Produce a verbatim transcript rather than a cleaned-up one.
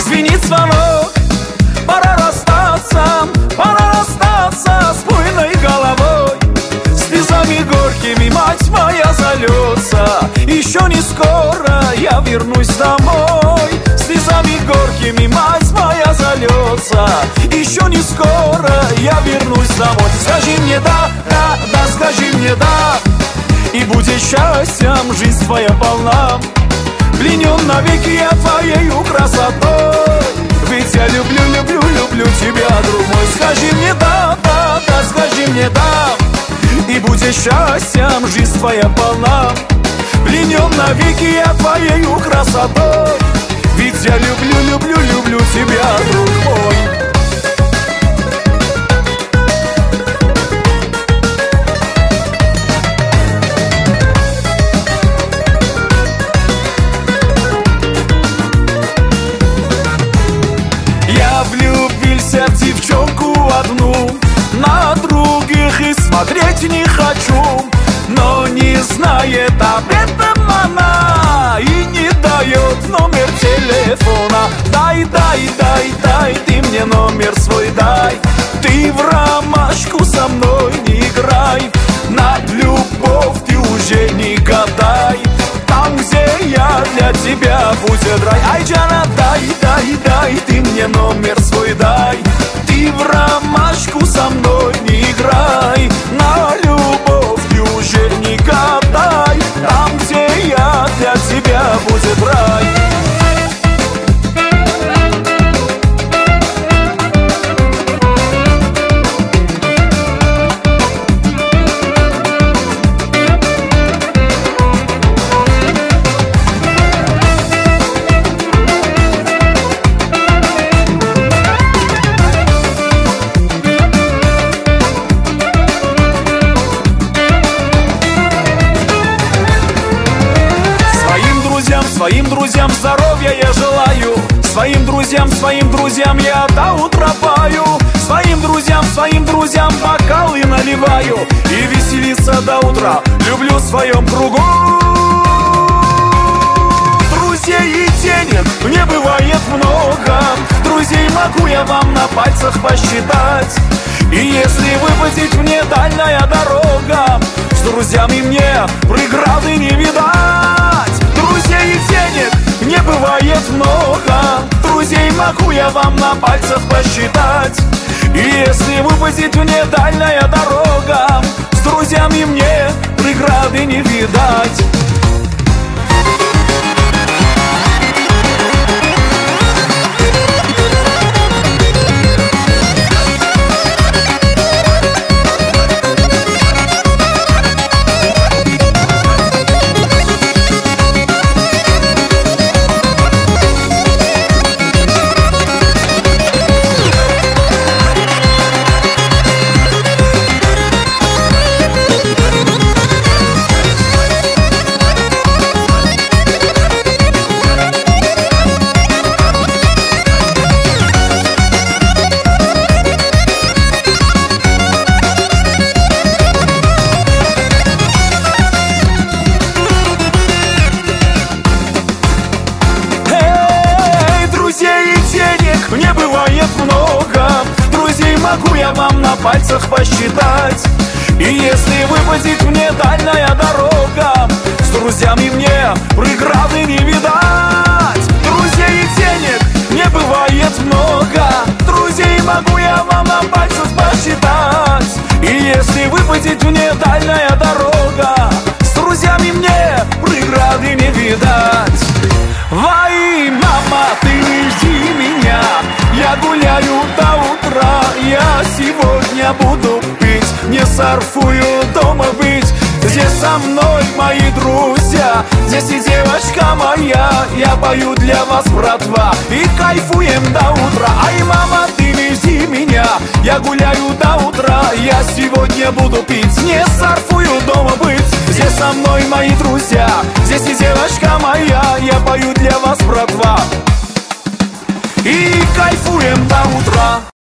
Звенит звонок, пора расстаться, пора расстаться с буйной головой. Слезами горькими мать моя зальется, еще не скоро я вернусь домой. Слезами горькими мать моя зальется, еще не скоро я вернусь домой. Скажи мне да, да, да, скажи мне да, и будет счастьем жизнь твоя полна. Пленен навеки я твоею красотой, ведь я люблю, люблю, люблю тебя, друг мой. Скажи мне да, да, да, скажи мне да, и будет счастьем жизнь твоя полна. Пленен навеки я твоею красотой, ведь я люблю, люблю, люблю тебя, друг мой. Я влюбился в девчонку одну, на других и смотреть не хочу, но не знает об этом она и не дает номер телефона. Дай, дай, дай, дай, ты мне номер свой дай. Ты в ромашку со мной не играй, на любовь ты уже не гадай. Там, где я, для тебя будет рай. Ай, Джана, дай, дай, дай, ты мне номер свой дай. Ты в ромашку со мной не играй, на любовь ты уже не гадай. Там, где я, для тебя будет рай. Своим друзьям здоровья я желаю, своим друзьям, своим друзьям я до утра пою. Своим друзьям, своим друзьям бокалы наливаю и веселиться до утра люблю в своем кругу. Друзей и денег не бывает много, друзей могу я вам на пальцах посчитать. И если выпадет мне дальняя дорога, с друзьями мне преграды не видать. Друзей и денег не бывает много, друзей могу я вам на пальцах посчитать. И если выпадет мне дальняя дорога, с друзьями мне преграды не видать. Не бывает много, друзей могу я вам на пальцах посчитать. И если выпадет мне дальняя дорога, с друзьями мне преграды не видать. Друзей и денег не бывает много, друзей могу я вам на пальцах посчитать. И если выпадет мне дальняя дорога, с друзьями мне преграды не видать. Вай, мама, ты не жди меня, я гуляю до утра. Я сегодня буду пить, не сарфую дома быть. Здесь со мной мои друзья, здесь и девочка моя. Я пою для вас, братва, и кайфуем до утра. Ай, мама, ты не жди меня, я гуляю до утра. Я сегодня буду пить, не сарфую дома быть. Здесь со мной мои друзья, здесь и девочка моя. Я пою для вас, братва, и кайфуем до утра.